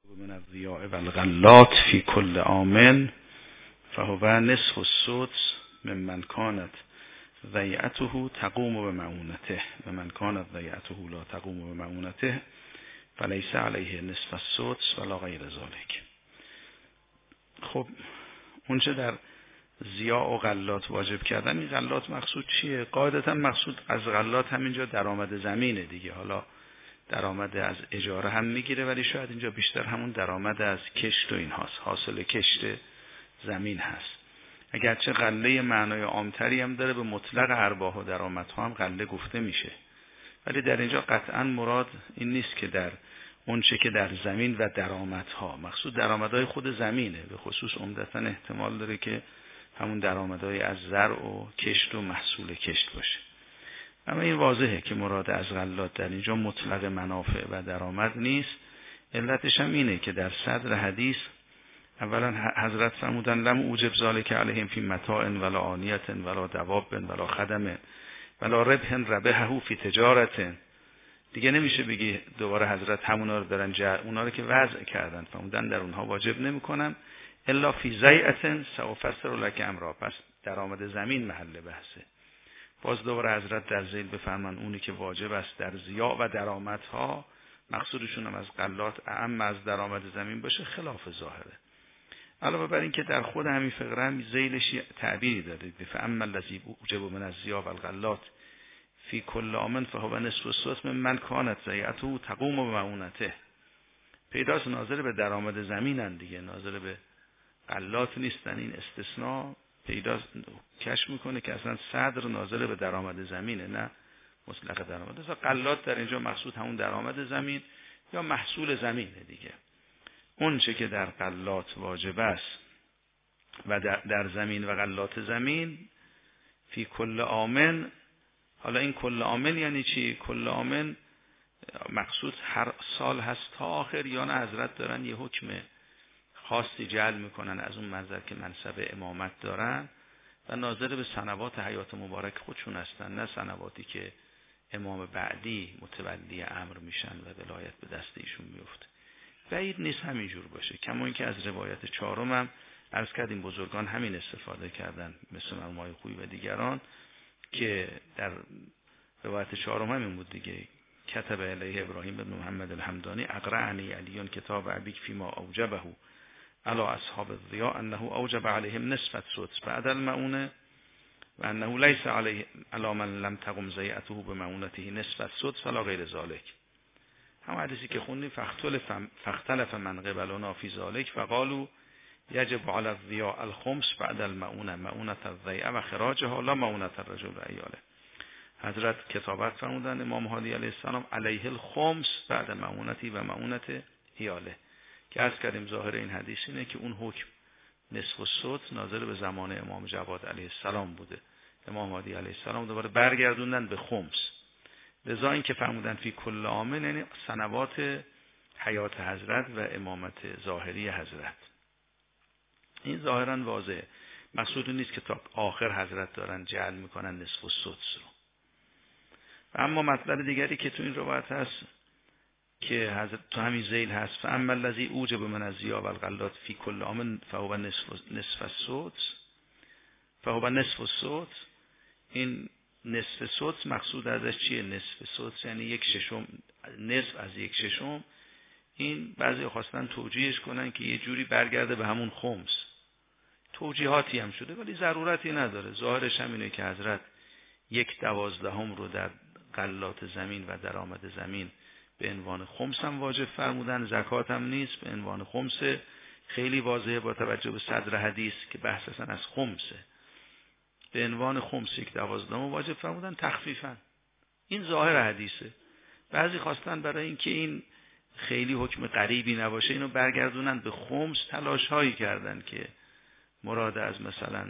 من الضیاء و الغلات فی کل عام فهو نصف السدس ممن کانت ضیعته تقوم بمعونته و من کانت ضیعته لا تقوم بمعونته فلیس علیه نصف السدس ولا غیر ذلک. خب اونچه در ضیاء و غلات واجب کردن، این غلات مقصود چیه؟ قاعدتا مقصود از غلات همینجا درآمد زمینه دیگه. حالا درآمد از اجاره هم میگیره، ولی شاید اینجا بیشتر همون درآمد از کشت و این هاست، حاصل کشت زمین هست. اگرچه غله معنای عامتری هم داره، به مطلق ارباح و درآمدها هم غله گفته میشه، ولی در اینجا قطعا مراد این نیست که در اون چه که در زمین و درآمدها، مقصود درآمدهای خود زمینه. به خصوص عمدتا احتمال داره که همون درآمدهای از زرع و کشت و محصول کشت باشه. اما این واضحه که مراد از غلات در اینجا مطلق منافع و درآمد نیست. علتش هم اینه که در صدر حدیث اولا حضرت فرمودن لم اوجب ذالک علیهم فی متاع ولا آنیه ولا دواب ولا خدم ولا ربح ربحه فی تجارت. دیگه نمیشه بگی دوباره حضرت همونا رو دارن اونا رو که وضع کردن فرمودن در اونها واجب نمیکنم الا فی زیعه سأفسر لک امرا. پس درآمد زمین محل بحثه. باز دوباره حضرت در ذیل بفرمان اونی که واجب است در ضیاع و درآمدها، مقصودشون هم از غلات اعم از درآمد زمین باشه، خلاف ظاهره. علاوه بر این که در خود همین فقره هم ذیلش تعبیری داره، فاما الذی اوجب من الضیاع و الغلات فی کل عام فهو نصف السدس ممن کانت ضیعته تقوم بمعونته. پیداست ناظر به درآمد زمینن دیگه، ناظر به غلات نیستن. این استثناء پیدا کشف میکنه که اصلا صدر ناظر به درآمد زمینه، نه مطلق درآمد. اصلا غلات در اینجا مقصود همون درآمد زمین یا محصول زمینه دیگه. اون چه که در غلات واجب است و در زمین و غلات زمین فی کل عام. حالا این کل عام یعنی چی؟ کل عام مقصود هر سال هست تا آخر، یا نه حضرت دارن یه حکم خاصی جعل میکنن از اون منظر که منصب امامت دارن و ناظر به سنوات حیات مبارک خودشون هستن، نه سنواتی که امام بعدی متولی امر میشن و ولایت به دست ایشون میفته. بعید نیست همینجور باشه. کما اینکه از روایت چهارم هم عرض کردیم بزرگان همین استفاده کردن، مثل مرحوم خویی و دیگران، که در روایت چهارم همین بود دیگه. کتب الیه ابراهیم بن محمد الحمدانی اقرأنی علی کتاب ابیک فیما اوجبه علی اصحاب الضیاء انه اوجب علیهم نصف السدس بعد المعونه و انه لیس علی من لم تقم ضیعته بمعونته نصف السدس فلا غیر ذلک. هم حدیثی که خوندیم فاختلف من قبلنا فی ذلک فقالوا یجب علی الضیاء الخمس بعد المعونه معونه الضیعه و خراجها لا معونه الرجل و عیاله. حضرت کتابت فرمودن امام هادی علیه السلام علیه الخمس بعد معونتی و معونت عیاله، که عرض کردیم ظاهر این حدیث اینه که اون حکم نصف السدس ناظر به زمان امام جواد علیه السلام بوده. امام هادی علیه السلام دوباره برگردوندن به خمس. لذا این که فرمودن فی کل عام یعنی سنوات حیات حضرت و امامت ظاهری حضرت. این ظاهرا واضحه. مقصود نیست که تا آخر حضرت دارن جعل میکنن نصف السدس رو. و اما مطلب دیگری که تو این روایت هست که حضرت تو همین ذیل هست فاما الذی اوجب من الضیاع و الغلات فی کل عام فهو نصف السدس فهو نصف السدس. این نصف سدس مقصود ازش چیه؟ نصف سدس یعنی یک ششم، نصف از یک ششم. این بعضی خواستن توجیهش کنن که یه جوری برگرده به همون خمس. توجیهاتی هم شده ولی ضرورتی نداره. ظاهرش هم اینه که حضرت 1/12 رو در غلات زمین و درآمد زمین به عنوان خمس هم واجب فرمودن، زکات هم نیست، به عنوان خمس. خیلی واضحه با توجه به صدر حدیث که بحث اصلا از خمسه. به عنوان خمس 1/12 واجب فرمودن تخفیفا. این ظاهر حدیثه. بعضی خواستن برای اینکه این خیلی حکم غریبی نباشه اینو برگردونن به خمس، تلاش هایی کردن که مراد از مثلا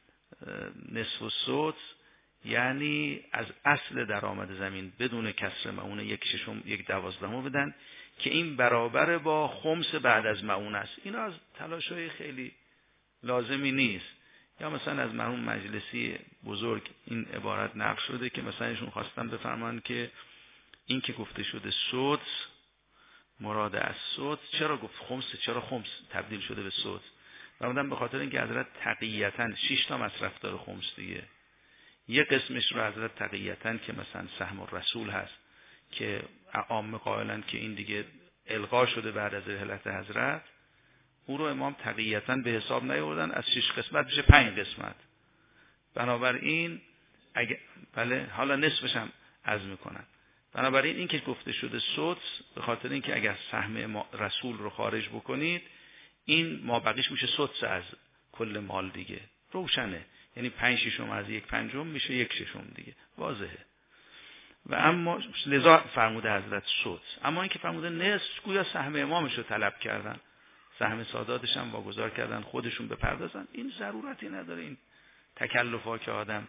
نصف السدس یعنی از اصل درآمد زمین بدون کسر معونه 1/12 بدن که این برابر با خمس بعد از معونه است. اینا از تلاش‌های خیلی لازمی نیست. یا مثلا از مرحوم مجلسی بزرگ این عبارت نقل شده که مثلا ایشون خواستن بفرمان که این که گفته شده سدس مراد از سدس چرا گفت خمس؟ چرا خمس تبدیل شده به سدس؟ فرمودن به خاطر اینکه حضرت تقییتاً 6 تا مصرف داره خمس دیگه. یه قسمش رو حضرت تقییتاً که مثلا سهم الرسول هست که عامه قائلن که این دیگه الغا شده بعد از رحلت حضرت، او رو امام تقییتاً به حساب نیاوردن، از 6 قسمت میشه 5 قسمت. بنابراین اگه بله حالا نصفش هم عزم میکنن. بنابراین این که گفته شده سدس به خاطر اینکه اگر سهم رسول رو خارج بکنید این ما بقیش میشه سدس از کل مال دیگه، روشنه. یعنی 5/6 از 1/5 میشه 1/6 دیگه، واضحه. و اما لذا فرموده حضرت سدس. اما این که فرموده نصف، گویا سهم امامش رو طلب کردن، سهم ساداتش هم واگذار کردن خودشون بپردازن. این ضرورتی نداره این تکلفا که آدم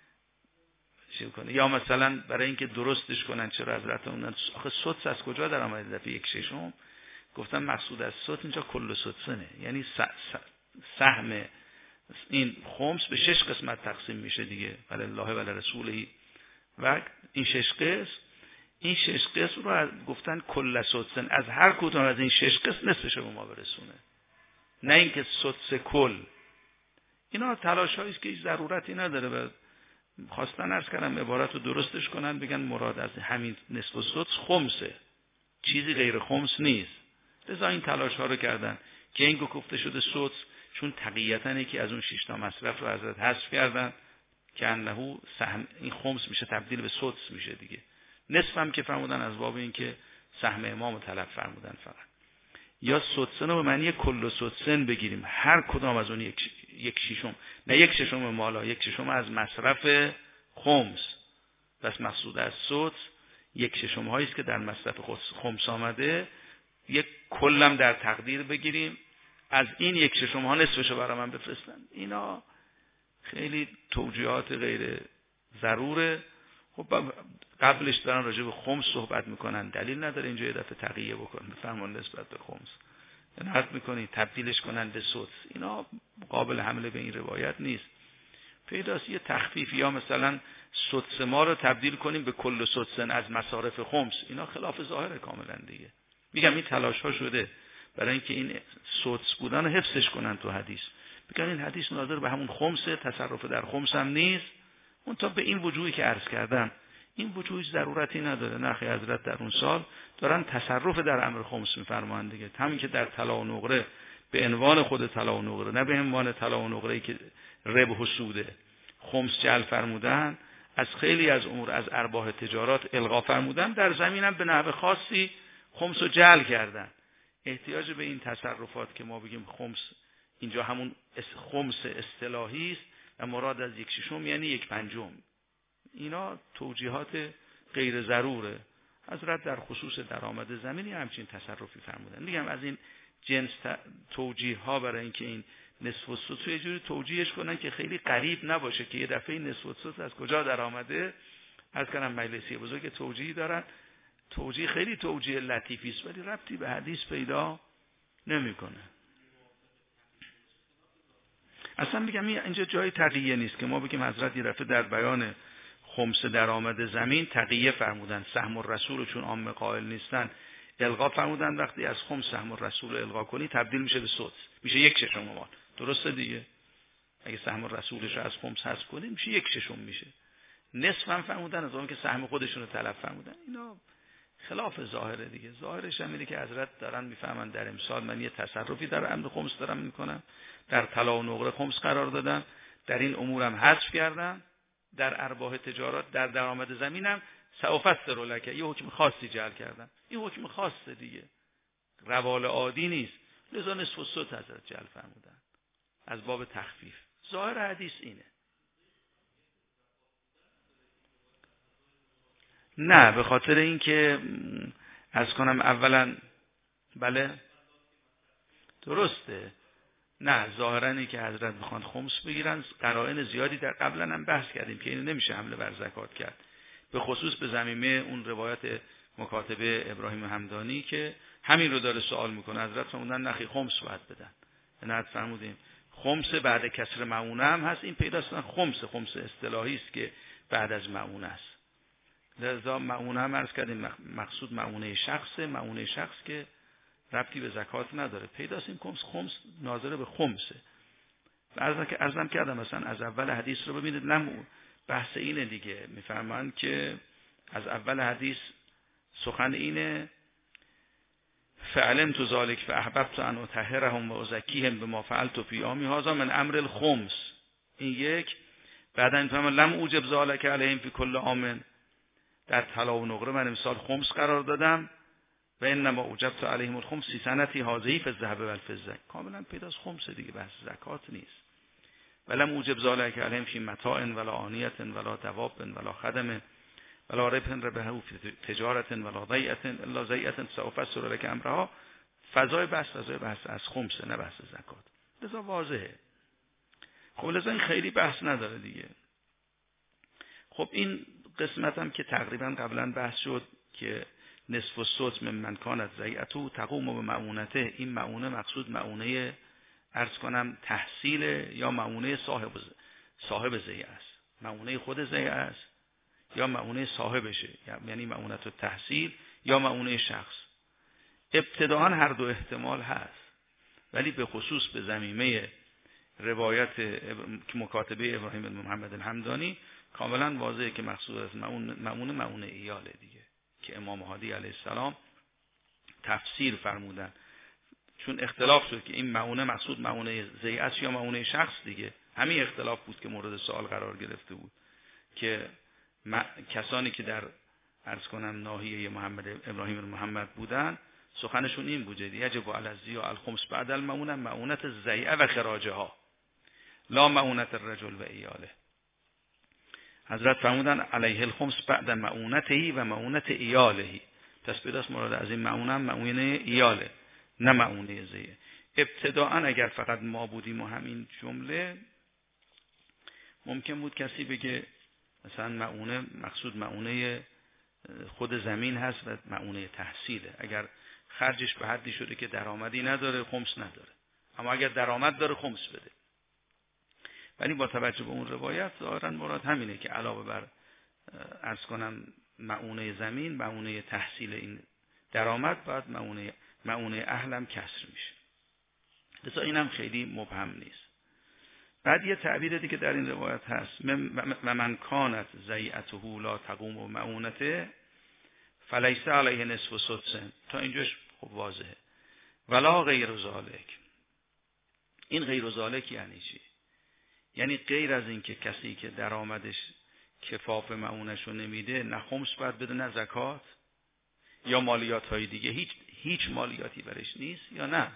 چی کنه. یا مثلا برای اینکه درستش کنن چرا حضرت اون آخه سدس از کجا در آمده دفعه 1/6؟ گفتن مقصود از سدس اینجا کل سدسنه، یعنی سهم این خمس به 6 قسمت تقسیم میشه دیگه، ولی الله و رسوله و این 6 قسم، این 6 قسم رو گفتن کل سدسن، از هر کدوم از این 6 قسم نصفش به ما برسونه، نه اینکه سدس کل. اینا تلاش‌هایی است که هیچ ضرورتی نداره و خواستن عرض کردم عبارت رو درستش کنن، بگن مراد از همین نصف و سدس خمسه، چیزی غیر خمس نیست. لذا این تلاش ها رو کردن که این گفته شده سدس چون تقییتاً یکی از اون 6 تا مصرف رو حضرت حذف کردن که انه سهم این خمس میشه تبدیل به سدس میشه دیگه. نصف هم که فرمودن از باب این که سهم امام رو طلب فرمودن فقط. یا سدسن رو به معنی کل سدسن بگیریم، هر کدام از اون 1/6، نه 1/6 مالا، 1/6 از مصرف خمس. پس مقصود از سدس 1/6 هایی است که در مصرف خمس آمده، یک کلم در تقدیر بگیریم، از این 1/6 ها نصفش رو برای من بفرستن. اینا خیلی توجیهات غیر ضروره. خب قبلش دارن راجع به خمس صحبت میکنن، دلیل نداره اینجا یه دفعه تقیه بکنن بفرمان نسبت به خمس، نقد میکنید تبدیلش کنن به سدس. اینا قابل حمله به این روایت نیست. پیداست یه تخفیف، یا مثلا سدس ما رو تبدیل کنیم به کل سدسن از مصارف خمس، اینا خلاف ظاهر کاملا دیگه. میگم این تلاش ها شده برای اینکه این سدس بودن رو حفظش کنن تو حدیث، بگن این حدیث ناظر به همون خمسه، تصرف در خمس هم نیست، اون تا به این وجوهی که عرض کردم این وجوهی ضرورتی نداره. نخی حضرت در اون سال دارن تصرف در امر خمس میفرمایند دیگه، همین که در طلا و نقره به عنوان خود طلا و نقره، نه به عنوان طلا و نقره‌ای که ربح و سوده، خمس جعل فرمودن، از خیلی از امور از ارباح تجارات الغا فرمودن، در زمینم به نحو خاصی خمس رو جعل کردن. احتیاج به این تصرفات که ما بگیم خمس اینجا همون خمس اصطلاحی است و مراد از 1/6 یعنی 1/5، اینا توجیهات غیر ضروره. حضرت در خصوص درآمد زمینی همچین تصرفی فرمودن. میگم از این جنس توجیه ها برای اینکه این نصف و سدس یه جوری توجیهش کنن که خیلی قریب نباشه که یه دفعه نصف و سدس از کجا در آمده. از کنم مجلسی بزرگ توجیهی دارن، توجیه خیلی توجیه لطیفی است ولی ربطی به حدیث پیدا نمیکنه. اصلا میگم اینجا جای تقیه نیست که ما بگیم حضرت یه دفعه در بیان خمس درآمد زمین تقیه فرمودن، سهم الرسول چون عامه قائل نیستن الغا فرمودن، وقتی از خمس سهم الرسول الغا کنی تبدیل میشه به سدس، میشه 1/6 مال. درسته دیگه؟ اگه سهم الرسولش از خمس حذف کنی میشه 1/6 میشه. نصف هم فرمودن از اون که سهم خودشون رو طلب فرمودن. اینا خلاف ظاهره دیگه. ظاهرش هم اینه که حضرت دارن میفهمن در امسال من یه تصرفی در امر خمس دارم میکنم، در طلا و نقره خمس قرار دادن، در این امورم حذف کردن، در ارباح تجارات در درآمد زمینم سوفسر لک یه حکم خاصی جعل کردن. این حکم خاصه دیگه، روال عادی نیست. لذا نصف و سدس حضرت جعل فرمودن از باب تخفیف. ظاهر حدیث اینه. نه به خاطر اینکه از کنم اولا بله درسته، نه ظاهرا اینه که حضرت میخوان خمس بگیرن. قرائن زیادی در قبلا هم بحث کردیم که اینو نمیشه حمله بر زکات کرد، به خصوص به زمینه اون روایت مکاتبه ابراهیم همدانی که همین رو داره سوال میکنه. حضرت فرمودن نخی خمس باید بدن. نه فرمودیم خمس بعد کسر معونه هم هست، این پیداست خمس اصطلاحی است که بعد از معونه است. لذا معونه هم عرض کردیم مقصود معونه شخصه. معونه شخص که ربطی به زکات نداره. پیداست این خمس ناظر به خمسه. عرضم کردم مثلا از اول حدیث رو ببینید، بحث اینه دیگه. میفرمایند که از اول حدیث سخن اینه فعلمت ذلک فاحببت ان اطهرهم و ازکیهم بما فعلت فی یومی هذا من امر الخمس. این یک. بعدا میفرمایند لم اوجب ذلک علیهم فی کل عام، در طلا و نقره من امسال خمس قرار دادم و انما اوجبت علیهم الخمس فی سنتی هذه فی الذهب و الفضه. کاملا پیداست خمس دیگه، بحث زکات نیست. ولم اوجب ذلک علیهم فی متاع ولا آنیه ولا دواب ولا خدم ولا ربح فی تجارت ولا ضیعه الا ضیعه سأفسر لك امرها. فضای بحث از خمسه، نه بحث زکات. لذا واضحه. خب لذا این خیلی بحث نداره دیگه. خب این قسمت هم که تقریبا قبلا بحث شد که نصف السدس من کانت ضیعته تقوم به معونته. این معونه مقصود معونه عرض کنم تحصیل یا معونه صاحب ضیعه است. معونه خود ضیعه است یا معونه صاحبشه، یعنی معونت التحصیل یا معونه شخص. ابتداءً هر دو احتمال هست، ولی به خصوص به ضمیمه روایت مکاتبه ابراهیم بن محمد الحمدانی کاملا واضحه که مقصود از معونه ایاله دیگه، که امام هادی علیه السلام تفسیر فرمودن. چون اختلاف شد که این معونه مقصود معونه ضیعه است یا معونه شخص دیگه. همین اختلاف بود که مورد سوال قرار گرفته بود که کسانی که در عرض کنم ناحیه ابراهیم بن محمد بودن سخنشون این بوده یجب علی الزیاء الخمس بعد المعونه معونت ضیعه و خراجها لا معونت الرجل و ایاله. حضرت فرمودن علیه الخمس بعد معونته و معونت ایاله. پس پیداست مراد از این معونه ایاله، نه معونه ضیعه. ابتداءً اگر فقط ما بودیم و همین جمله، ممکن بود کسی بگه مثلا معونه مقصود معونه خود زمین هست و معونه تحصیله. اگر خرجش به حدی شده که درآمدی نداره خمس نداره، اما اگر درآمد داره خمس بده. ولی با توجه به اون روایت ظاهرا مراد همینه که علاوه بر عرض کنم معونه زمین، معونه تحصیل این درآمد باید معونه اهلم کسر میشه. لذا اینم خیلی مبهم نیست. بعد یه تعبیر دیگه در این روایت هست من کانت ضیعته لا تقوم معونته فلیس علیه نصف سدس. تا اینجاش خب واضحه. ولا غیر ذالک. این غیر ذالک یعنی چی؟ یعنی غیر از این که کسی که درآمدش کفاف معونشو نمیده نه خمس باید بده نه زکات یا مالیات های دیگه، هیچ مالیاتی برش نیست یا نه.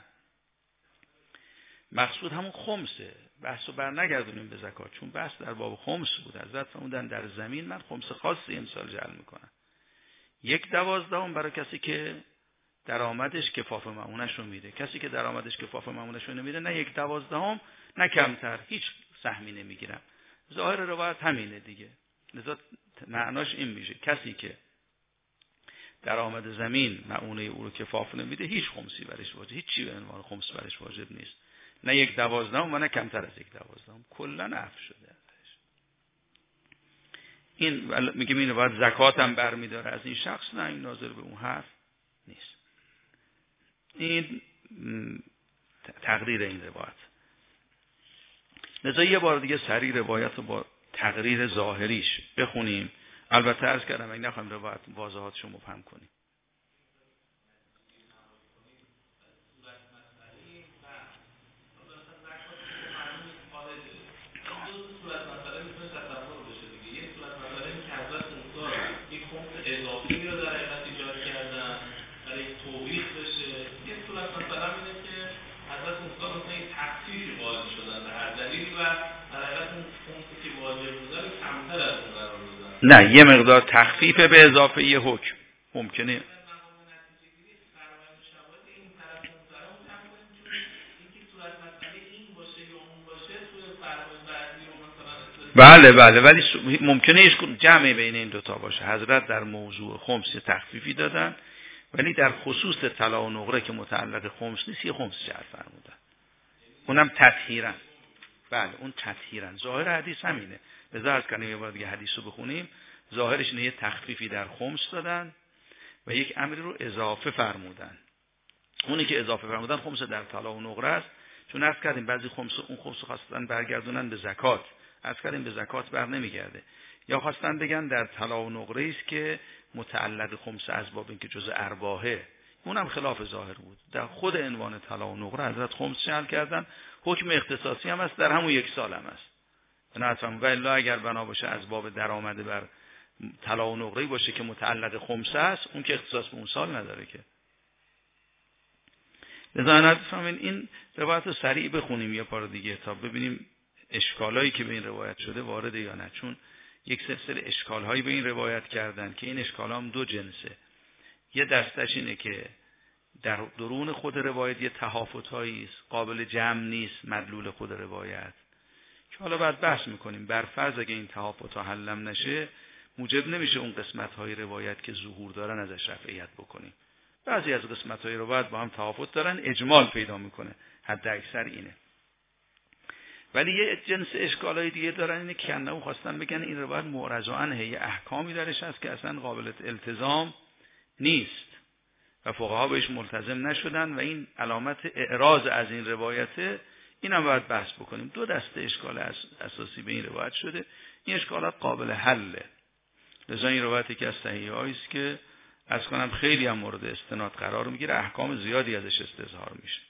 مقصود همون خمسه. بحثو بر نگردونیم به زکات، چون بحث در باب خمس بود. حضرت فرمودن در زمین من خمس خاصی امسال جعل میکنم. 1/12 برای کسی که درآمدش کفاف معونش رو میده. کسی که درآمدش کفاف معونش رو نمیده نه 1/12 نه کمتر، هیچ سهمی نمیگیرم. ظاهر روایت همینه دیگه. لذا معناش این میشه کسی که درآمد زمین معونه او رو کفاف نمیده هیچ خمسی برش واجب، هیچ چی به عنوان خمس برش واجب نیست. نه 1/12 و نه کمتر از 1/12. کلا عفو شده. این میگه اینو باید زکات هم برمیداره از این شخص، نه این ناظر به اون حرف نیست. این تقریر این روایت. لذا یه بار دیگه سریع روایت رو با تقریر ظاهریش بخونیم. البته عرض کردم اگه نخواهیم روایت واضحاتش رو مبهم کنیم. نه یه مقدار تخفیف به اضافه یه حکم ممکنه. بله ولی ممکنه جمع بین این دوتا باشه. حضرت در موضوع خمس تخفیفی دادن، ولی در خصوص طلا و نقره که متعلق خمس نیست یه خمس جعل فرمودن، اونم تطهیرا. بله اون تطهیرا. ظاهر حدیث همینه. بذار کنیم یه بار دیگه حدیث رو بخونیم. ظاهرش اینه یه تخفیفی در خمس دادن و یک امری رو اضافه فرمودن. اونی که اضافه فرمودن خمس در طلا و نقره است، چون عرض کردیم بعضی خمس اون خمس خواستن برگردونن به زکات، عرض کردیم به زکات بر نمیگرده، یا خواستن بگن در طلا و نقره است که متعلق خمس اسباب این که جزء ارباحه، اونم خلاف ظاهر بود. در خود عنوان طلا و نقره حضرت خمس جعل کردن، حکم اختصاصی هم است، در همون یک سال هم است. بنابراین والله اگر بنا باشه اسباب درآمده بر طلا و نقره باشه که متعلق خمس است، اون که اختصاص به اون سال نداره که. لذا نفهمین این روایت رو سریع بخونیم یه بار دیگه تا ببینیم اشکالایی که به این روایت شده وارده یا نه، چون یک سلسله اشکالهایی به این روایت کردن که این اشکال هم دو جنسه. یه دستش اینه که در درون خود روایت یه تهافتایی است، قابل جمع نیست مدلول خود روایت، که حالا بعد بحث میکنیم. بر فرض اگه این تهافت‌ها حلم نشه موجب نمیشه اون قسمت‌های روایت که ظهور دارن ازش رفعیت بکنیم. بعضی از قسمت‌های روایت با هم تهافت دارن، اجمال پیدا میکنه، حد اکثر اینه. ولی یه جنس اشکالای دیگه دارن، اینه که انه خواستن بگن این روایت معرض عنه، یه احکامی درش هست که اصلا قابل التزام نیست و فقها بهش ملتزم نشدن و این علامت اعراض از این روایته. اینم باید بحث بکنیم. دو دسته اشکال اساسی به این روایت شده، این اشکالات قابل حله. لذا این روایتی که از صحیح‌ها است که از کنم خیلی هم مورد استناد قرار میگیره، احکام زیادی ازش استظهار میشه.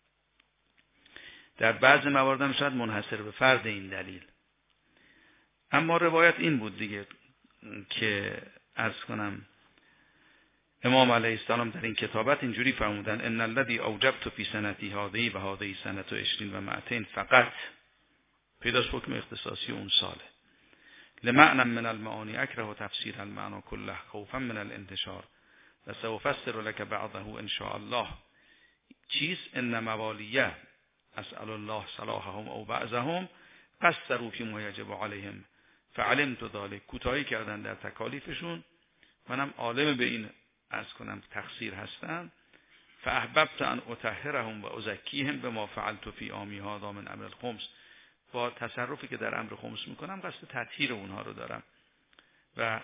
در بعض موارد هم شاید منحصر به فرد این دلیل. اما روایت این بود دیگه که از کنم امام علیه السلام در این کتابت اینجوری فرمودن: ان الذی اوجبت فی سنتی هذه و هذه سنه 20 و 200 فقط، پیداست حکم اختصاصی اون ساله. لمعنى من المعانی اکره تفسیر المعنى كله خوفا من الانتشار و سأفسر لك بعضه ان شاء الله. چیز ان موالیه اسأل الله صلاحهم او بعضهم قصروا فيما يجب عليهم فعلمت ذلك. کوتاهی کردن در تکالیفشون، منم عالم به این از کنم تقصیر هستم. فاحببت ان اطهرهم و ازکیهم بما فعلت فی عامی هذا من امر الخمس. با تصرفی که در امر خمس میکنم قصد تطهیر اونها رو دارم. و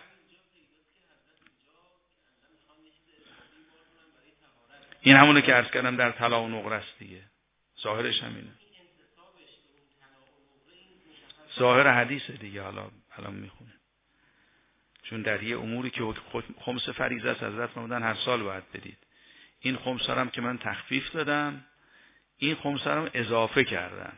این همونه که عرض کردم در طلا و نقره است دیگه، ظاهرش همینه، ظاهر حدیثه دیگه. حالا میخونه، چون در یه اموری که خمس فریضه است حضرت فرمودن هر سال باید بدید. این خمس هم که من تخفیف دادم، این خمس هم اضافه کردم.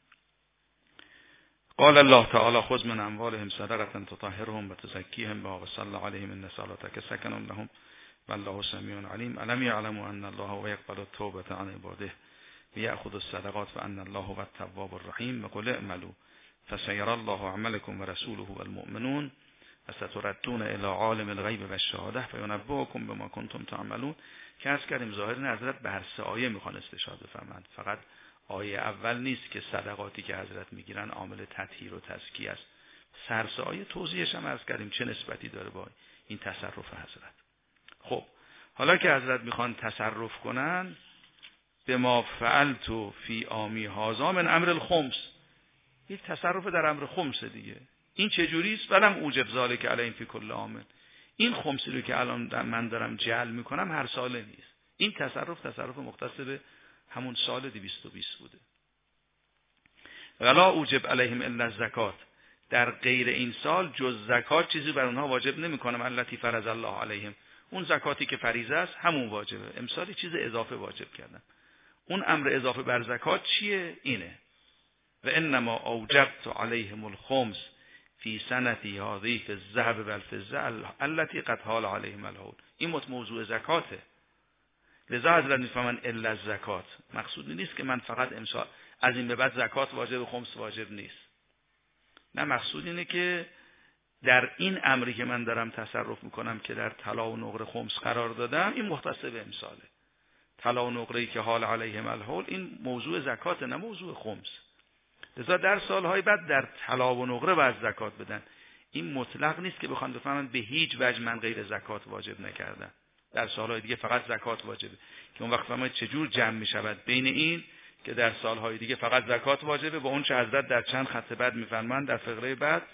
قال الله تعالی خذ من اموالهم صدقة تطهرهم و تزکیهم بها و صلی علیهم ان صلاتک سکن لهم والله سمیع علیم. الم یعلموا ان الله یقبل التوبة عن عباده و یأخذ الصدقات وان الله هو التواب الرحیم. و قل اعملوا فسيرى الله عملكم ورسوله والمؤمنون وستردون الى عالم الغیب و الشهاده فینبئکم بما کنتم تعملون. که از کردیم ظاهر حضرت به هر سه آیه میخوان استشهاد بفرمایند، فقط آیه اول نیست که صدقاتی که حضرت میگیرن عامل تطهیر و تزکیه است. سرسه آیه توضیحش هم از کردیم چه نسبتی داره با این تصرف حضرت. خب حالا که حضرت میخوان تصرف کنن، به ما فعلت فی عامی هذا من امر الخمس، یک تصرف در امر خمس دیگه. این چجوری است؟ ولم اوجب ذلک علیهم فی کل عام. این خمسی رو که الان من دارم جعل میکنم هر ساله نیست. این تصرف مختص به همون سال 220 بوده. ولا اوجب علیهم الا الزکات، در غیر این سال جز زکات چیزی بر اونها واجب نمیکنم. التی فرض الله علیهم، اون زکاتی که فریضه است همون واجبه. امسال چیز اضافه واجب کردم. اون امر اضافه بر زکات چیه؟ اینه: و انما اوجبت علیهم الخمس فی سنتی هذه فی الذهب و الفضه التي قد حال علیهم الحول. این موضوع زکاته. لذا حضرت میفهمن الا الزکات، مقصود نیست که من فقط امسال از این به بعد زکات واجب و خمس واجب نیست. نه، مقصود اینه که در این امری که من دارم تصرف میکنم که در طلا و نقره خمس قرار دادم، این مختص به امساله. طلا و نقره‌ای که حال علیهم الحول این موضوع زکات، نه موضوع خمس. لذا در سالهای بعد در طلا و نقره باید زکات بدن. این مطلق نیست که بخوان بفهمن به هیچ وجه من غیر زکات واجب نکردم، در سالهای دیگه فقط زکات واجبه. که اون وقت فهمید چجور جمع میشود بین این که در سالهای دیگه فقط زکات واجبه با اون چه حضرت در چند خط بعد میفرمایند در فقره بعد: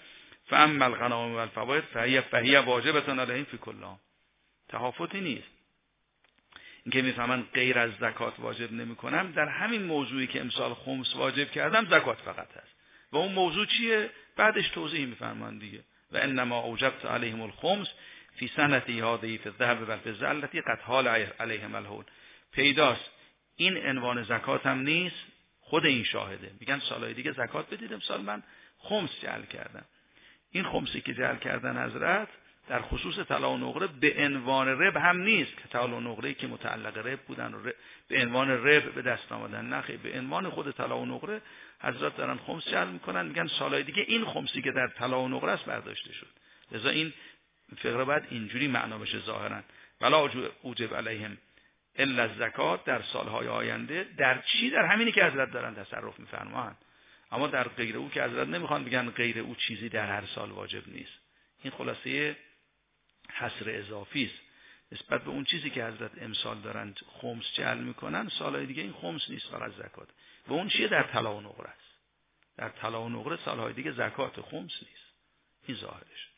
فاما الغنائم و الفوائد فهی واجبة علیهم فی کل عام. تهافتی نیست. اینکه میفهمن غیر از زکات واجب نمیکنم، در همین موضوعی که امسال خمس واجب کردم زکات فقط هست. و اون موضوع چیه؟ بعدش توضیح میفرمان دیگه. و انما اوجبت علیهم الخمس فی سنتی هذه فی الذهب و الفضه التي قد حال علیهم الحول. پیداست این عنوان زکات هم نیست، خود این شاهده. میگن سالهای دیگه زکات بدید، امسال من خمس جعل کردم. این خمسی که جعل کردن حضرت در خصوص طلا و نقره به عنوان رب هم نیست که طلا و نقره‌ای که متعلق رب بودن و به عنوان رب به دست آمدن، نخیر، به عنوان خود طلا و نقره حضرت دارن خمس جعل میکنن. میگن سالهای دیگه این خمسی که در طلا و نقره است برداشته شد. لذا این فقره بعد اینجوری معنا بشه ظاهرا ولا اوجب علیهم الا الزکات در سالهای آینده. در چی؟ در همینی که حضرت دارن تصرف میفرمان. اما در غیر او که حضرت نمیخوان بگن غیر او چیزی در هر سال واجب نیست. این خلاصه حصر اضافی است نسبت به اون چیزی که حضرت امسال دارن خمس جعل میکنن. سالهای دیگه این خمس نیست، فقط زکات. و اون چیه؟ در طلا و نقره است. در طلا و نقره سالهای دیگه زکات خمس نیست. این ظاهرش.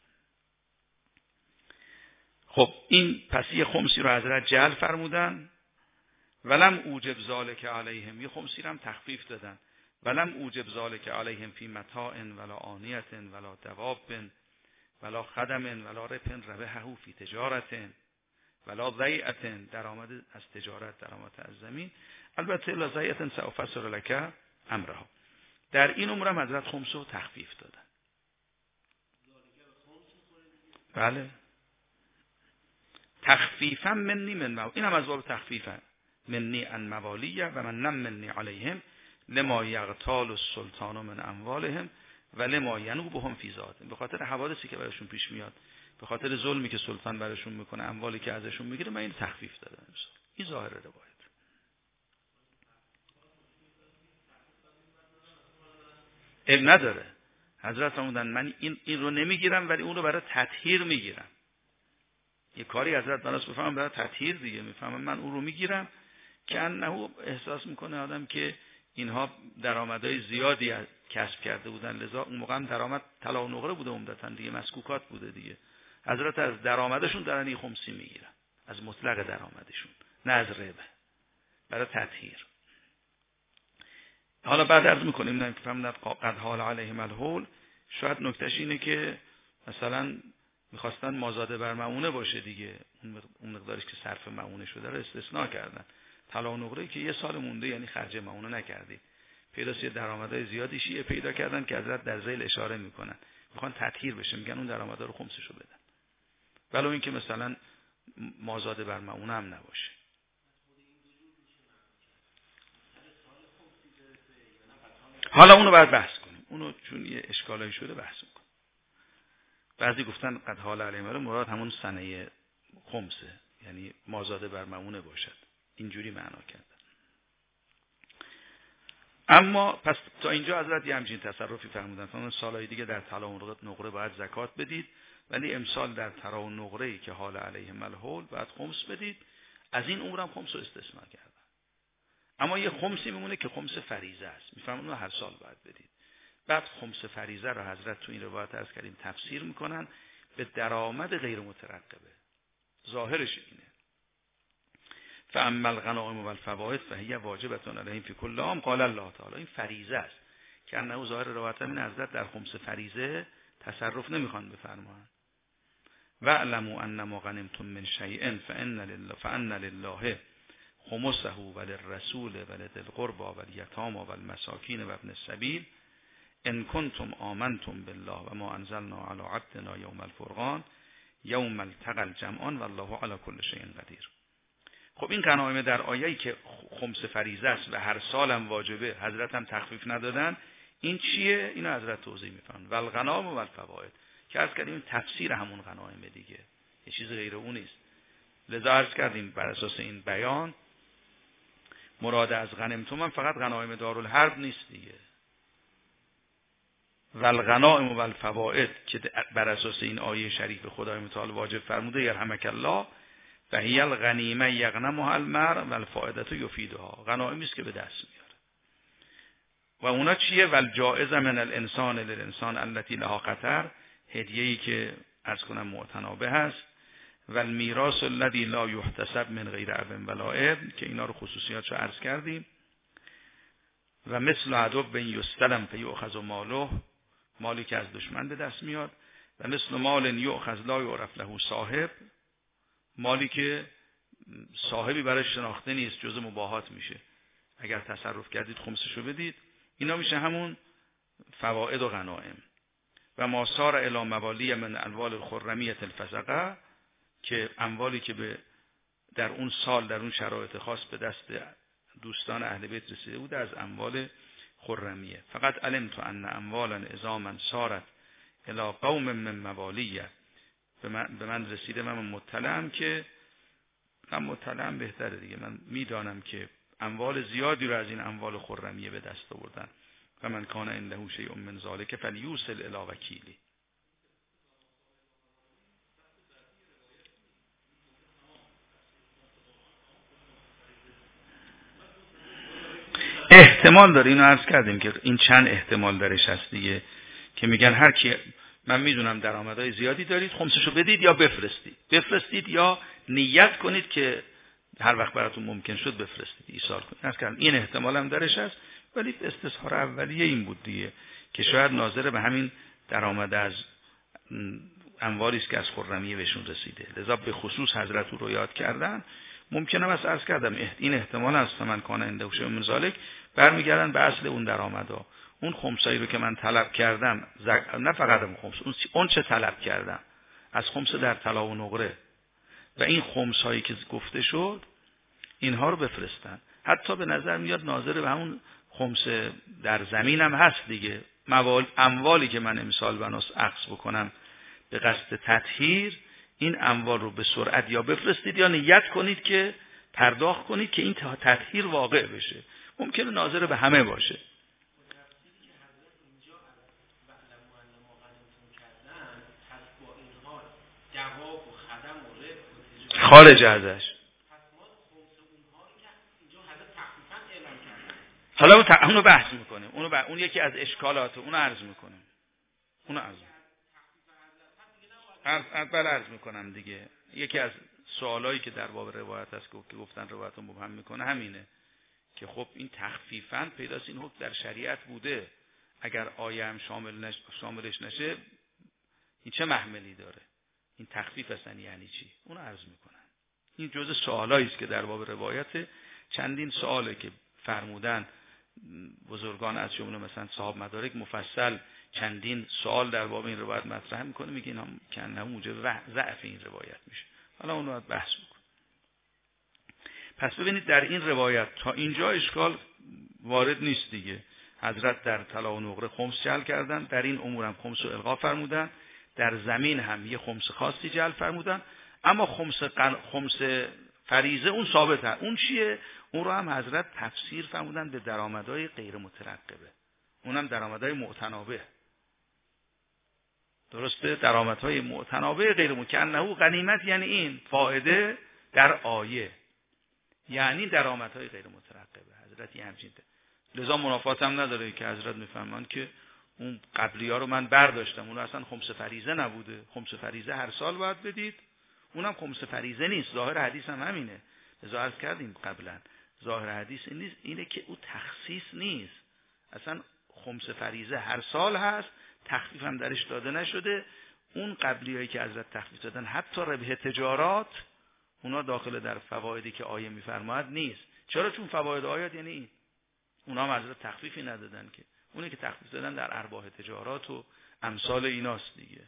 خب این پس یه خمسی رو حضرت جعل فرمودن. ولم اوجب ذالک علیهم، یه خمسی رو هم تخفیف دادن. ولم اوجب ذالک علیهم فی متاع ولا آنیه ولا دواب ولا خدم ولا ربح ربحه فی تجارت ولا ضیعه، درآمد از تجارت، درآمد از زمین. البته لا ضیعه سأفسر لک امرها. در این امر هم حضرت خمس رو تخفیف دادن. بله، تخفیفا منی من این هم از باب تخفیفه. منی ان موالیه و من نم منی علیهم لما یغتال السلطان من اموالهم و لما ینوبهم فی ذات. به خاطر حوادثی که براشون پیش میاد، به خاطر ظلمی که سلطان براشون میکنه، اموالی که ازشون میگیره، من این تخفیف دادم. این ظاهر روایت. اب نداره. حضرت فرمودن من این رو نمیگیرم ولی اون رو برای تطهیر میگیرم. یه کاری حضرت درست بفهمم برای تطهیر دیگه، میفهمم من اون رو میگیرم که انه احساس میکنه آدم که اینها درآمدهای زیادی کسب کرده بودن، لذا اون موقع هم درآمد طلا و نقره بوده عمدتاً دیگه، مسکوکات بوده دیگه. حضرت از درآمدشون دارن این خمسی میگیرن، از مطلق درآمدشون، نه از ربح، برای تطهیر. حالا بعد عرض میکنیم نه که فهمدن قد حال علیهم الحول. شاید نکتهش اینه که مثلا میخواستن مازاده بر معونه باشه دیگه، اون مقدارش که صرف معونه شده رو استثناء کردن. طلا و نقره که یه سال مونده، یعنی خرج معونه نکردید، پیداست یه درآمدهای زیادی شیعه پیدا کردن که حضرت در ذیل اشاره میکنن، میخوان تطهیر بشه، میگن اون درآمدا رو خمسشو بدن، ولو اینکه مثلا مازاده بر معونه هم نباشه. حالا اونو بعد بحث کنیم، اونو چون یه اشکالایی شده بحث کنیم. بعضی گفتن قد حال علیهم مراد همون سنه خمسه، یعنی مازاده بر معونه باشد، اینجوری معنا کردن. اما پس تا اینجا حضرت یه همچین تصرفی فرمودن، فرمودن سالهای دیگه در طلا و نقره باید زکات بدید، ولی امسال در طلا و نقره‌ای که حال علیهم الحول باید خمس بدید. از این امر هم خمس رو استثناء کردن. اما یه خمسی میمونه که خمس فریضه است، میفهمون هر سال باید بدید. بعد خمس فریضه رو حضرت تو این روایت عرض کردیم تفسیر میکنن به درآمد غیر مترقبه. ظاهرش اینه فاما الغنائم و الفوائد فهی واجبة علیهم فی کل عام. قال الله تعالی، این فریضه است که انه ظاهر روایت این حضرت در خمس فریضه تصرف نمیخوان بفرمایند. واعلموا انما غنمتم من شیء فان لله خمسه وللرسول ولذی القربى والیتامى والمساکین وابن السبیل ان کنتم آمنتم بالله و ما انزلنا علی عبدنا یوم الفرقان یوم التقى الجمعان والله علی کل شیء قدیر. خب این غنایم در آیه‌ای که خمس فریضه است و هر سال هم واجبه، حضرت هم تخفیف ندادن، این چیه؟ اینو حضرت توضیح میفرمایند. والغنائم و الفوائد که عرض کردیم تفسیر همون غنایم دیگه، یه چیز غیر اون نیست. لذا عرض کردیم بر اساس این بیان مراد از غنیمتون هم فقط غنایم دارالحرب نیست دیگه. والغنائم و الفوائد که بر اساس این آیه شریف خدای متعال واجب فرموده یرحمک الله و هی الغنیمه یغنمها المرء و الفائده یفیدها. غنایمی است که به دست میاره. و اونا چیه؟ والجائزه من الانسان للانسان التي لها خطر هدیه‌ای که عرض کنم معتنابه هست. و المیراث الذی لا یحتسب من غیر اب ولا ابن، که اینا رو خصوصیاتشو عرض کردیم. و مثل عدو بن یستلم فیؤخذ ماله، مالی که از دشمن به دست میاد. و مثل مال یؤخذ لا یعرف له صاحب، مالی که صاحبی برای شناخته نیست، جزء مباحات میشه، اگر تصرف کردید خمسشو بدید. اینا میشه همون فواید و غنائم. و ما سار الی موالی من اموال الخرمیه الفسقه، که اموالی که در اون سال در اون شرایط خاص به دست دوستان اهل بیت رسیده بود از اموال خرمیه. فقط علمت ان اموالا اذا من سارت الی قوم من موالیه، به من رسیده، من مطلعم که من مطلعم بهتره دیگه، من میدانم که اموال زیادی رو از این اموال خرمیه به دست آوردن. و من کان عنده شیء من ذلک فلیوصل الی وکیلی. احتمال داره، اینو عرض کردیم که این چند احتمال درش هست دیگه، که میگن هر کی، من میدونم درآمدهای زیادی دارید، خمسشو بدید یا بفرستید یا نیت کنید که هر وقت براتون ممکن شد بفرستید، ایصال کنید. عرض کردم این احتمال هم درش هست، ولی استظهار اولیه این بود دیگه که شاید ناظر به همین درآمد از اموالی است که از خرمیه بهشون رسیده، لذا به خصوص حضرت رو یاد کردن. ممکنه از عرض کردم این احتمال است، من کان عنده شیء من ذلک، برمیگردن به اصل اون درآمدا. اون خمسایی رو که من طلب کردم، نه فقط اون خمس، اون چه طلب کردم از خمس در طلا و نقره و این خمسایی که گفته شد، اینها رو بفرستن. حتی به نظر میاد ناظر به همون خمس در زمین هم هست دیگه. اموالی که من امسال بناس عقص بکنم به قصد تطهیر، این اموال رو به سرعت یا بفرستید یا نیت کنید که پرداخت کنید که این تطهیر واقع بشه. ممکنه ناظر به همه باشه. خارج ازش. حالا اونو بحث میکنیم. اون یکی از اشکالات، اونو عرض میکنیم. عرض میکنم دیگه. یکی از سوالایی که در باب روایت هست که گفتن روایت مبهم میکنه همینه که خب این تخفیفاً پیداست، این حکم در شریعت بوده، اگر آیه هم شاملش نشه این چه محملی داره؟ این تخفیف اصلا یعنی چی؟ اونو عرض میکنم. این جزء سوالایی است که در باب روایت، چندین سواله که فرمودن بزرگان از جمله مثلا صاحب مدارک مفصل چندین سوال در باب این روایت مطرح میکنه، میگه اینا کنه موجب ضعف این روایت میشه. حالا اون رو بحث میکنه. پس ببینید در این روایت تا اینجا اشکال وارد نیست دیگه. حضرت در طلا و نقره خمس جعل کردن، در این امور هم خمس رو الغا فرمودن، در زمین هم یه خمس خاصی جعل فرمودن، اما خمس فریضه اون ثابت هست. اون چیه؟ اون رو هم حضرت تفسیر فرمودن به درآمدهای غیر مترقبه، اونم درآمدهای معتنابه. درسته؟ درآمدهای معتنابه غیر مکنه غنیمت، یعنی این فائده در آیه، یعنی درآمدهای غیر مترقبه. حضرت یه همچین لذا منافات هم نداره که حضرت میفهمن که اون قبلی ها رو من برداشتم، اون اصلا خمس فریضه نبوده، خمس فریضه هر سال باید بدید، اونم خمس فریضه نیست. ظاهر حدیث هم همینه. لذا عرض کردیم قبلا ظاهر حدیث اینه که او تخصیص نیست، اصلا خمس فریضه هر سال هست، تخفیف هم درش داده نشده. اون قبلیایی که حضرت تخفیف دادن حتی ربح تجارات، اونا داخل در فوایدی که آیه میفرماید نیست. چرا؟ چون فواید آیات یعنی این، اونا هم حضرت تخفیفی ندادن که، اونی که تخفیف دادن در ارباح تجارات و امثال ایناست دیگه.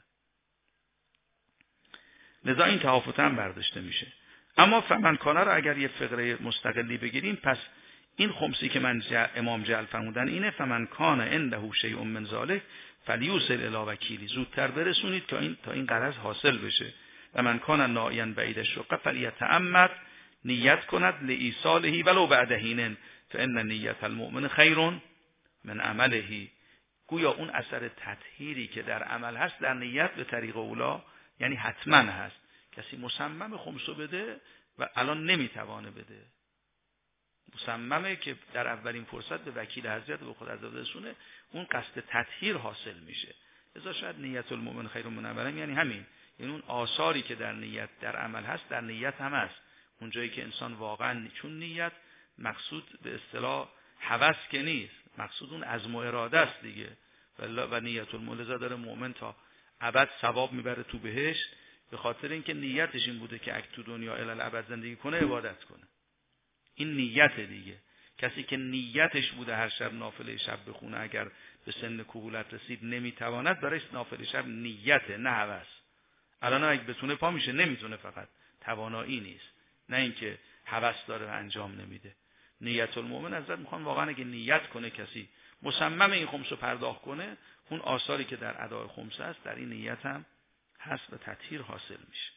لذا این تهافت هم برداشته میشه. اما فمن کانه رو اگر یه فقره مستقلی بگیریم، پس این خمسی که من امام جعل فرمودن اینه: فمن کانه عنده شیء من ذلک فلیوصل الی وکیلی، زودتر برسونید تا این غرض حاصل بشه. و من کان ناعیا بعید الشقه فلیتعمد، نیت کند لایصاله ولو بعد حین فان نیت المؤمن خیر من عمله. گویا اون اثر تطهیری که در عمل هست در نیت به طریق اولا، یعنی حتما هست. کسی مصمم خمسو بده و الان نمیتوانه بده، مصممه که در اولین فرصت به وکیل حضرت و به خود حضرت رسونه، اون قصد تطهیر حاصل میشه. ازا شاید نیت المؤمن خیر من عمل، یعنی همین، یعنی اون آثاری که در نیت در عمل هست در نیت هم هست. اونجایی که انسان واقعا، چون نیت مقصود به اصطلاح هوس که نیست، مقصود اون عزم و اراده است دیگه. و نیت المولزه داره مؤمن تا ابد ثواب میبره تو بهشت، به خاطر اینکه نیتش این بوده که اگه تو دنیا الی الابد زندگی کنه عبادت کنه. این نیت دیگه. کسی که نیتش بوده هر شب نافله شب بخونه، اگر به سن کهولت رسید نمیتواند، برای نافله شب نیته، نه هوس. الان اگه بتونه پا میشه، نمیتونه، فقط توانایی نیست، نه اینکه هوس داره و انجام نمیده. نیت المؤمن ازت میخوان واقعا اگه نیت کنه کسی مصمم این خمس رو پرداخت کنه، اون آثاری که در ادای خمس است در این نیت هم هست و تطهیر حاصل میشه.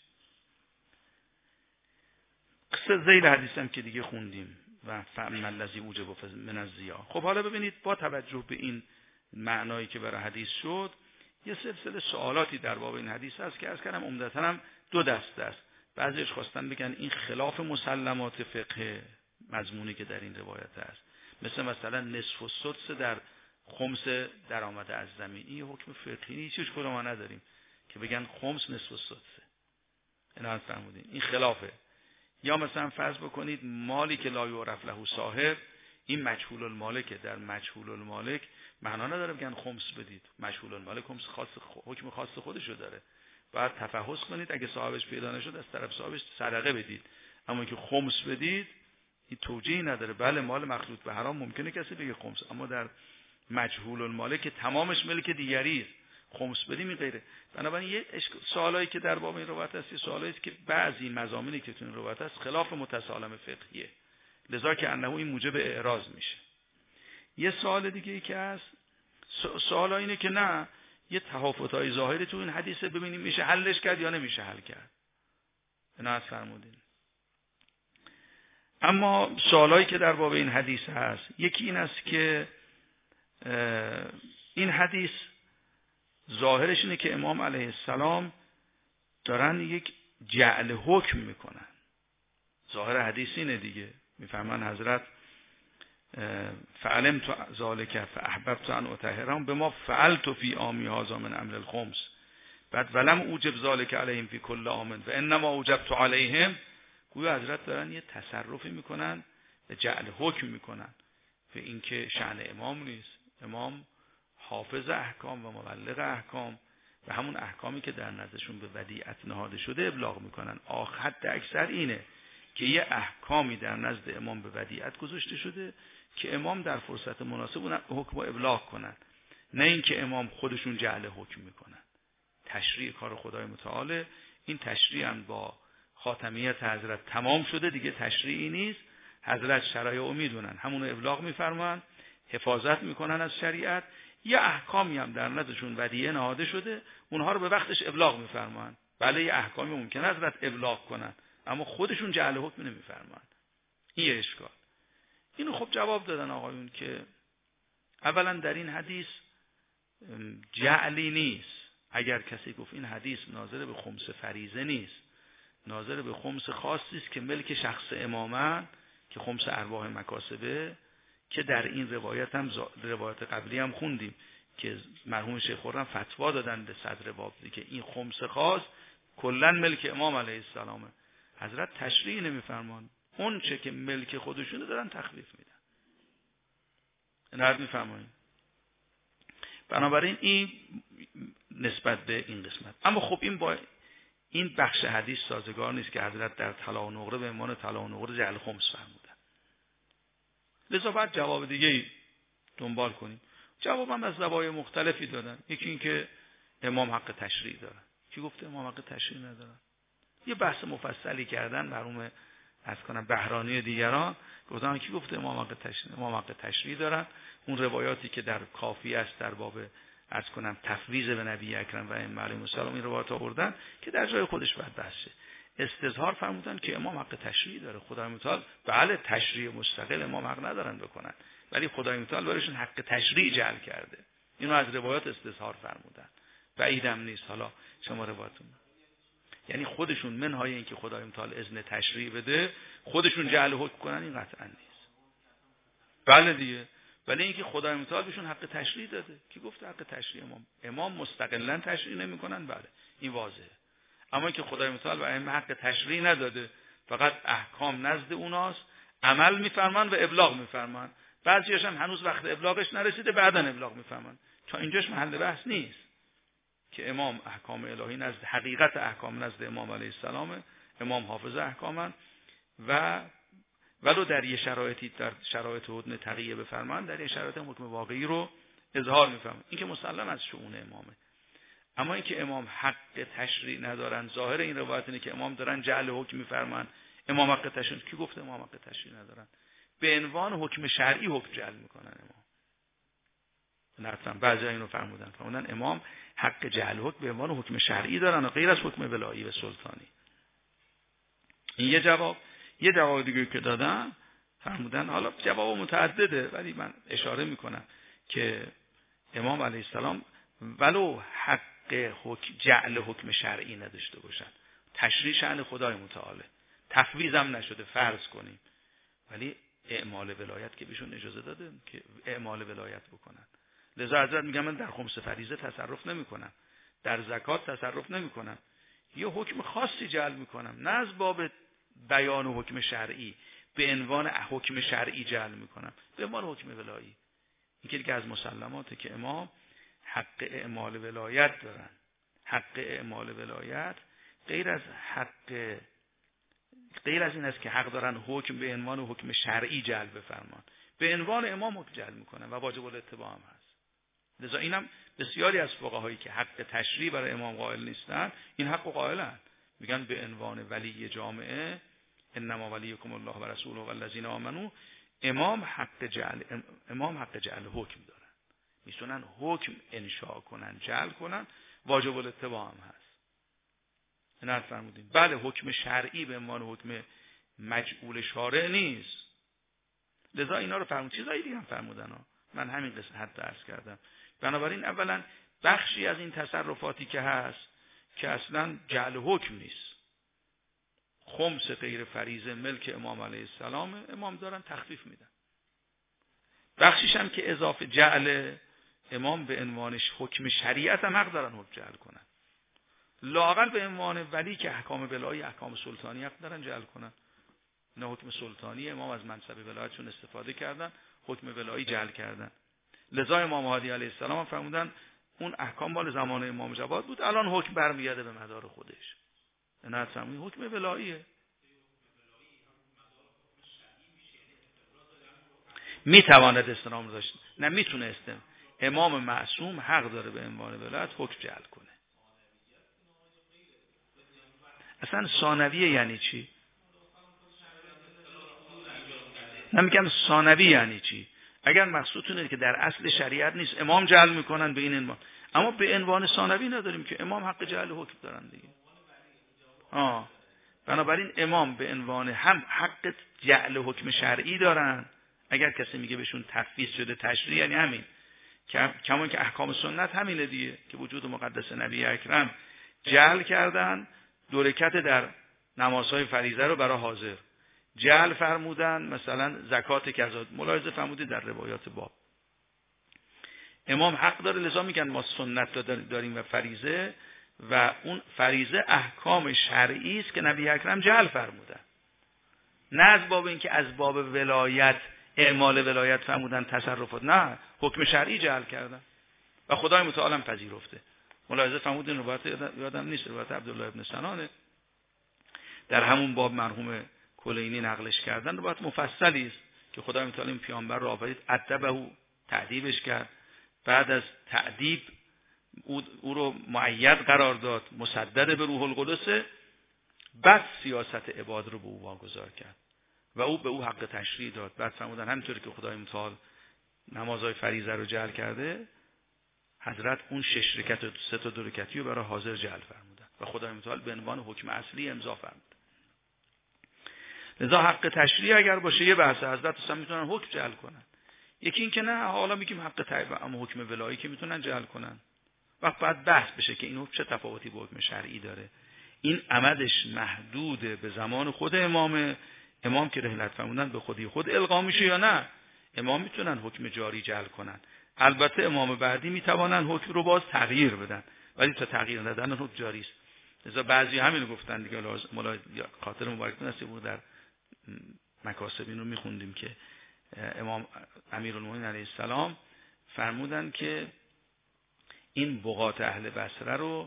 قصه ذیل حدیث هم که دیگه خوندیم و فأما الذی اوجب من الضیاء. خب حالا ببینید با توجه به این معنایی که برای حدیث شد، یه سلسله سوالاتی در باب این حدیث هست که از کردم عمدتاً هم دو دسته است. بعضیش خواستن بگن این خلاف مسلمات فقه مضمونی که در این روایت هست، مثلا نصف و سدس در خمس در آمده از زمین، این حکم فقهی نیست، هیچ کدوم ما نداریم که بگن خمس نصف و سدسه. اینا فهمیدین این خلافه. یا مثلا فرض بکنید مالی که لا یعرف له صاحب، این مجهول المالکه، در مجهول المالک معنا نداره بگن خمس بدید، مجهول المالک خمس خاص، حکم خاص خودشو داره، باید تفحص کنید، اگه صاحبش پیدا نشد از طرف صاحبش صدقه بدید. اما که خمس بدید این توجیه نداره. بله مال مخلوط به حرام ممکنه کسی بگه خمس، اما در مجهول المالک که تمامش ملک دیگری است، خمس بدیم این غیره. بنابراین یه سوالایی که در باب این روایت هست، سوالایی است که بعضی مضامینی که تو این روایت هست خلاف متسالم فقهیه، لذا که انه این موجب اعراض میشه. یه سوال دیگه ای که هست، سوال اینه که نه، یه تفاوت‌های ظاهری تو این حدیثه، ببینیم میشه حلش کرد یا نمیشه حل کرد. اینا از فرمودین. اما سوالایی که در باب این حدیث هست، یکی این است که این حدیث ظاهرش اینه که امام علیه السلام دارن یک جعل حکم میکنن. ظاهر حدیث اینه دیگه، میفهمن حضرت فعلمت ذالک فاحببت ان اطهرهم بما فعلت فی عامی هذا من امر الخمس، بعد ولم اوجب ذالک علیهم فی کل عام و انما اوجبت علیهم. گویا حضرت دارن یه تصرفی میکنن، به جعل حکم میکنن، به اینکه شأن امام نیست. امام حافظ احکام و مبلغ احکام و همون احکامی که در نزدشون به ودیعت نهاده شده ابلاغ میکنن. حد اکثر اینه که یه احکامی در نزد امام به ودیعت گذاشته شده که امام در فرصت مناسب اون حکم رو ابلاغ کنن، نه اینکه امام خودشون جعل حکم میکنن. تشریع کار خدای متعال، این تشریع هم با خاتمیت حضرت تمام شده دیگه، تشریعی نیست. حضرت شرایع رو میدونن، همون رو ابلاغ میفرمان، حفاظت میکنن از شریعت. یه احکامی هم در نزدشون ودیعه نهاده شده، اونها رو به وقتش ابلاغ میفرمان. بله یه احکامی ممکنه حضرت ابلاغ کنن، اما خودشون جعل حکم نمیفرمان. این یه اشکال. اینو خب جواب دادن آقایون که اولا در این حدیث جعلی نیست. اگر کسی گفت این حدیث ناظر به خمس فریضه نیست، ناظر به خمس خاصی است که ملک شخص امامن، که خمس ارواح مکاسبه، که در این روایت هم روایت قبلی هم خوندیم که مرحوم شیخ خرم فتوا دادن به صدر باب که این خمس خاص کلا ملک امام علیه السلامه. حضرت تشریع نمیفرمان، اون چه که ملک خودشونه دارن تخفیف میدن. نرد میفرمایید. بنابراین این نسبت به این قسمت. اما خب این با این بخش حدیث سازگار نیست که حضرت در طلا و نقره به عنوان طلا و نقره جعل خمس فرمودن. لذا باید جواب دیگه دنبال کنیم. جواب هم از زوایای مختلفی دادن. یکی این که امام حق تشریع دارن. کی گفته امام حق تشریع ندارن؟ یه بحث مفصلی کردن مرحوم از کنم بهرانی و دیگران، گفتن کی گفته امام حق تشریع؟ امام حق تشریع دارن. اون روایاتی که در کافی است در باب از کنم تفویض به نبی اکرم و ائمه علیهم السلام، این روایات آوردن که در جای خودش باید بحث شه. استظهار فرمودن که امام حق تشریع داره. خدای متعال بله تشریع مستقل امام حق ندارن بکنن، ولی خدای متعال برایشون حق تشریع جعل کرده. اینو از روایات استظهار فرمودن. بعیدم نیست حالا شما روایتون، یعنی خودشون منهای این که خدای متعال اذن تشریع بده، خودشون جعل حکم کنن، این قطعا نیست. بله دیگه ولی اینکه خدای متعال بهشون حق تشریع داده. کی گفته حق تشریع امام مستقلا تشریع نمیکنن؟ بله این واضحه. اما اینکه خدای متعال به ائمه حق تشریع نداده، فقط احکام نزد اوناست، عمل میفرمان و ابلاغ میفرمان. بعضی‌هاش هم هنوز وقت ابلاغش نرسیده، بعداً ابلاغ میفرمان. تا اینجاش محل بحث نیست که امام احکام الهی نزد، حقیقت احکام نزد امام علیه السلام، امام حافظ احکامن و ولو در یه شرایطی، در شرایط هدن تقیه بفرمان، در یه شرایط حکم واقعی رو اظهار میفرمان. این که مسلم از شؤون امامه. اما اینکه امام حق تشریع ندارن، ظاهر این روایت اینه که امام دارن جعل حکم میفرمان. امام حق تشریع کی گفته امام حق تشریع ندارن؟ به عنوان حکم شرعی حکم جعل میکنن امام. نرفتم بعضی اینو فرمودن امام حق جعل حکم به عنوان حکم شرعی دارن و غیر از حکم ولایی و سلطانی. این یه جواب. یه جواب دیگه که دادن فرمودن، حالا جواب متعدده ولی من اشاره میکنم که امام علیه السلام ولو حق جعل حکم شرعی نداشته باشن، تشریع شأن خدای متعاله، تفویض هم نشده فرض کنیم، ولی اعمال ولایت که بهشون اجازه داده که اعمال ولایت بکنن. لذا حضرت میگم من در خمس فریضه تصرف نمیکنم، در زکات تصرف نمیکنم، یه حکم خاصی جعل میکنم، نه از باب بیان حکم شرعی، به عنوان حکم شرعی جعل میکنم، به عنوان حکم ولایی. این که از مسلماته که امام حق اعمال ولایت دارن. حق اعمال ولایت غیر از این است که حق دارن حکم به عنوان حکم شرعی جعل بفرمان، به عنوان امام حکم جعل میکنن و واجب الاتباع هم هست. لذا اینم بسیاری از فقهایی که حق تشریع برای امام قائل نیستن، این حق قائلن، میگن به عنوان ولی جامعه انما ولیکم الله و رسوله و الذین آمنو، امام حق جعل حکم دارن، میتونن حکم انشاء کنن، جعل کنن، واجب الاتباع هم هست. نه فرمودین بله حکم شرعی به عنوان حکم مجعول شارع نیست. لذا اینا رو فرمود. چیزایی دیگه هم فرمودن ها. من همین قسمت درس کردم. بنابراین اولا بخشی از این تصرفاتی که هست که اصلا جعل حکم نیست، خمس غیر فریضه ملک امام علیه السلام، امام دارن تخفیف میدن. بخشیش هم که اضافه جعل، امام به عنوانش حکم شریعت هم حق دارن حکم جعل کنن. لااقل به عنوان ولی که احکام ولایی، احکام سلطانی حق دارن جعل کنن. نه حکم سلطانی، امام از منصب ولایتشون استفاده کردن، حکم ولایی جعل کردن. لذا امام هادی علیه السلام هم فرمودن اون احکام مال زمان امام جواد بود، الان حکم برمیگرده به مدار خودش. نه فرمودن حکم ولاییه. میتواند استنام داشت، نه میتونه استنام. امام معصوم حق داره به عنوان ولایت حکم جعل کنه. اصلا ثانویه یعنی چی؟ نمیگم ثانوی یعنی چی؟ اگر مقصودتونه که در اصل شریعت نیست امام جعل میکنن به این عنوان، اما به عنوان ثانوی نداریم که امام حق جعل حکم دارن دیگه. بنابراین امام به عنوان هم حق جعل حکم شرعی دارن. اگر کسی میگه بهشون تفویض شده تشریع، یعنی همین کما که احکام سنت همینه دیگه که وجود مقدس نبی اکرم جعل کردن، 2 رکعت در نمازهای فریضه رو برای حاضر جعل فرمودن، مثلا زکات کذا ملاحظه فرمودید در روایات باب. امام حق داره، لذا میگن ما سنت داریم و فریضه، و اون فریضه احکام شرعی است که نبی اکرم جعل فرمودن، نه از باب اینکه از باب ولایت اعمال ولایت فرمودن تصرفات، نه حکم شرعی جعل کردن و خدای متعال پذیرفته. ملاحظه فرمودین روایت یادم نیست، روایت عبدالله ابن سنانه در همون باب مرحوم کلینی نقلش کردن، روایت مفصلی است که خدای متعال این پیامبر رو آفرید، ادبه، تعذیبش کرد، بعد از تعذیب او رو مؤید قرار داد، مسدد به روح القدس، بعد سیاست عباد رو به او واگذار کرد و او به او حق تشریع داد. بعد فرمودن همینطوری که خدای متعال نمازهای فریضه رو جعل کرده، حضرت اون 6 رکعت و 3 تا 2 رکعتی رو برای حاضر جعل فرمودن و خدای متعال به عنوان حکم اصلی امضا فرمود. لذا حق تشریع اگر باشه یه بحث، حضرت اصلا میتونن حکم جعل کنن. یکی این که نه، حالا میگیم حق تایید، اما حکم ولایی که میتونن جعل کنن. وقت بعد بحث بشه که این حکم چه تفاوتی با حکم شرعی داره. این عمدش محدود به زمان خود امام که رحلت فرمودن به خودی خود القا میشه یا نه. امام میتونن حکم جاری جعل کنن. البته امام بعدی میتوانن حکم رو باز تغییر بدن، ولی تا تغییر ندادن حکم جاری است. لذا بعضی همین گفتن دیگه. خاطر مبارکتون هست بود در مکاسبین رو میخوندیم که امام امیرالمومنین علیه السلام فرمودن که این بقات اهل بصره رو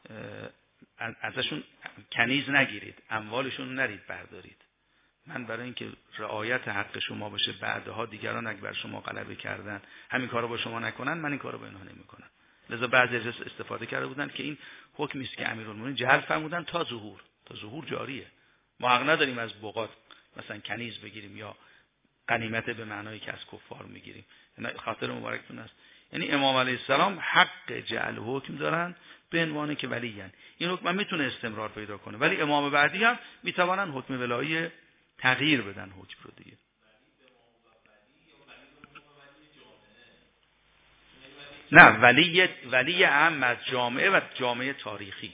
ازشون کنیز نگیرید، اموالشون نرید بردارید. من برای اینکه رعایت حق شما باشه، بعدها دیگران اگه بر شما غلبه کردن همین کارو با شما نکنن، من این کارو با اینها نمیکنم. لذا بعضی استفاده کرده بودن که این حکمی است که امیرالمومنین جعل فرمودن تا ظهور جاریه. ما حق نداریم از بقات مثلا کنیز بگیریم یا غنیمت به معنایی که از کفار میگیریم. خاطر مبارکتون است. یعنی امام علیه السلام حق جعل حکم دارن به عنوانی که ولیین. این حکم میتونه استمرار پیدا کنه، ولی امام بعدی هم میتوانن حکم ولایی تغییر بدن حکم رو دیگه. نه، ولی اهم از جامعه و جامعه تاریخی.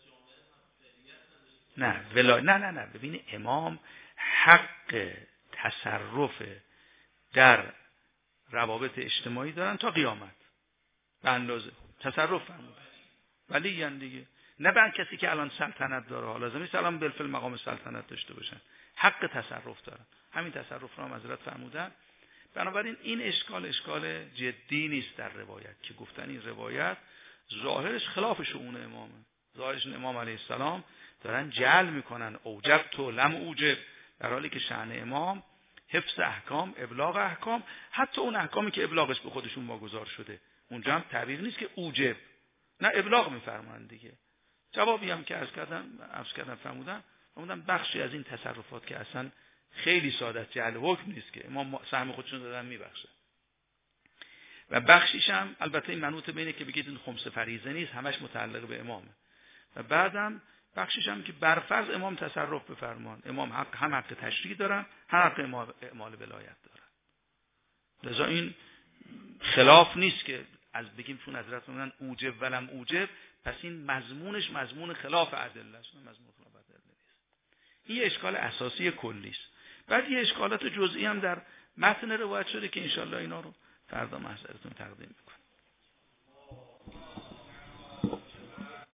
نه ببینید امام حق تصرف در روابط اجتماعی دارن تا قیامت به اندازه تصرف فرمودن. ولی یعنی دیگه نه به کسی که الان سلطنت داره، حالا لازم نیست الان بالفعل مقام سلطنت داشته باشن، حق تصرف دارن. همین تصرف رو هم حضرت فرمودن. بنابراین این اشکال جدی نیست در روایت که گفتن این روایت ظاهرش خلاف شؤون امامه. ظاهرش امام علیه السلام دارن جعل میکنن اوجب تو لم اوجب، در حالی که شأن امام حفظ احکام، ابلاغ احکام، حتی اون احکامی که ابلاغش به خودشون واگذار شده اونجا هم تعبیر نیست که اوجب، نه ابلاغ میفرمایند دیگه. جوابی هم که عرض کردم فرمودن بخشی از این تصرفات که اصلا خیلی ساده است، جعل حکم نیست که امام سهم خودشون دادن میبخشه، و بخشیش هم البته این منوط بینه که بگید این خمس فریضه نیست، همش متعلق به امامه، و بعدم بخشیش هم که برفرض امام تصرف بفرمان، امام هم حق تشریع دارن، هم حق اعمال ولایت دارن. لذا این خلاف نیست که از بگیم چون حضرت فرمودن اوجب ولم اوجب پس این مضمونش مضمون خلاف ادله است، مضمون خلاف ادله نیست. این اشکال اساسی کلی است. بعد یه اشکالات جزئی هم در متن روایت شده که انشالله اینا رو فردا محضرتون تقدیم میکنم.